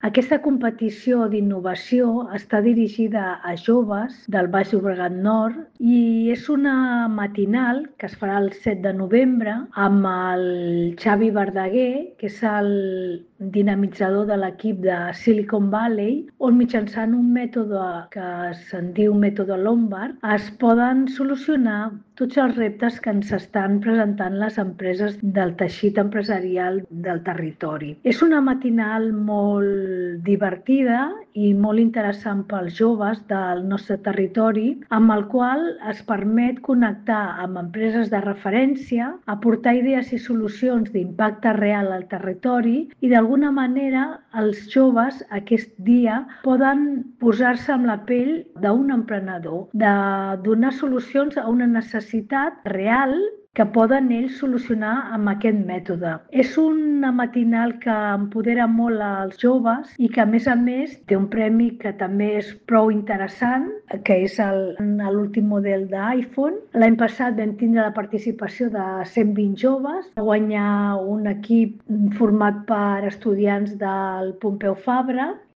Aquesta competició d'innovació està dirigida a joves del Baix Llobregat Nord i és una matinal que es farà el 7 de novembre amb el Xavi Verdaguer, que és el dinamitzador de l'equip de Silicon Valley, on mitjançant un mètode que se'n diu mètode Lombard es poden solucionar tots els reptes que ens estan presentant les empreses del teixit empresarial del territori. És una matinal molt divertida i molt interessant pels joves del nostre territori, amb el qual es permet connectar amb empreses de referència, aportar idees i solucions d'impacte real al territori i d'alguna manera els joves aquest dia poden posar-se amb la pell d'un emprenedor, de donar solucions a una necessitat real que poden ells solucionar amb aquest mètode. És una matinal que empodera molt als joves i que, a més, té un premi que també és prou interessant, que és l'últim model d'iPhone. L'any passat vam tindre la participació de 120 joves, va guanyar un equip format per estudiants del Pompeu Fabra